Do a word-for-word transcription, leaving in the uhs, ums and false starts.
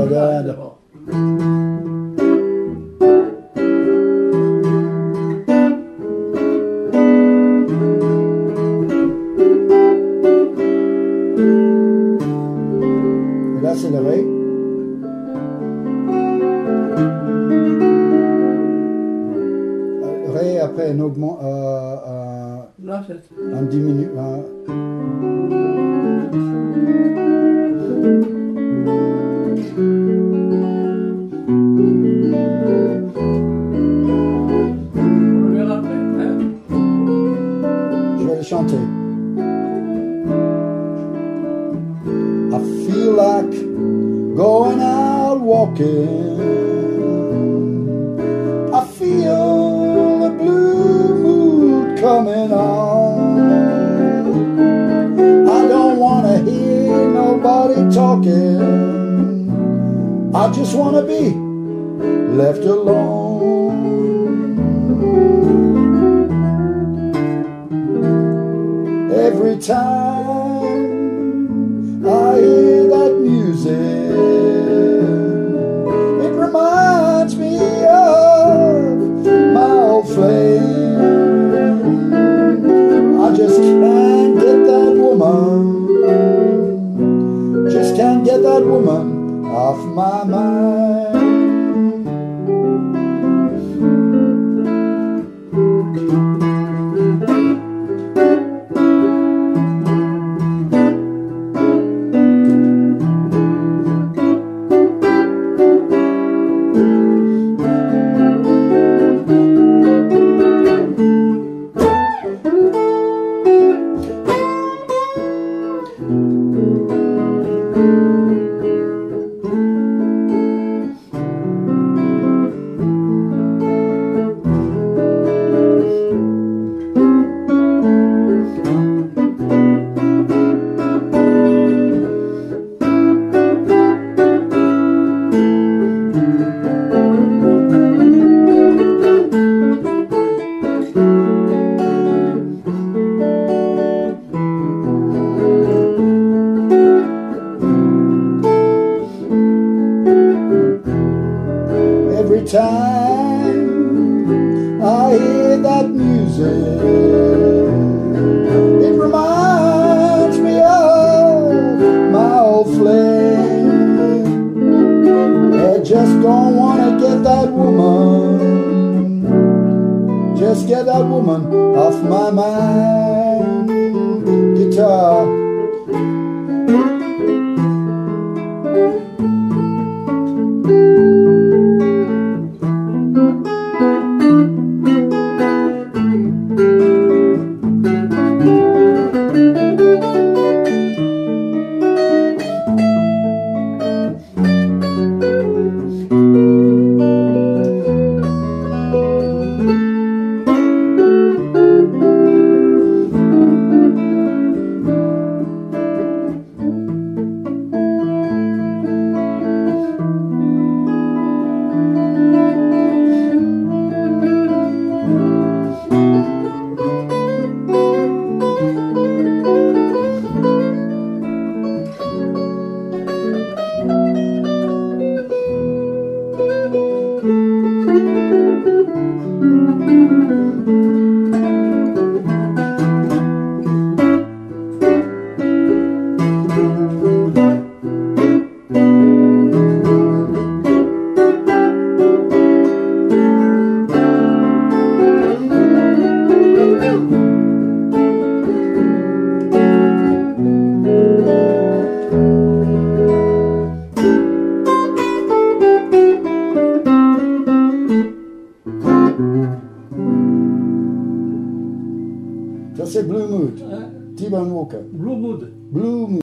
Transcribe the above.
regarde. Et là, c'est le ré. Ré, après, un augment, euh, euh, un diminue. Un... Je vais le chanter. I feel like going out walking. I feel the blue mood coming on. I don't want to hear nobody talking. I just want to be left alone. Every time I hear that music, it reminds me of my old flame. I just can't get that woman, just can't get that woman off my mind. Every time I hear that music, it reminds me of my old flame. I just don't want to get that woman, just get that woman off my mind. Guitar. Ça c'est Blue Mood, T-Bone Walker. Blue Mood. Blue Mood.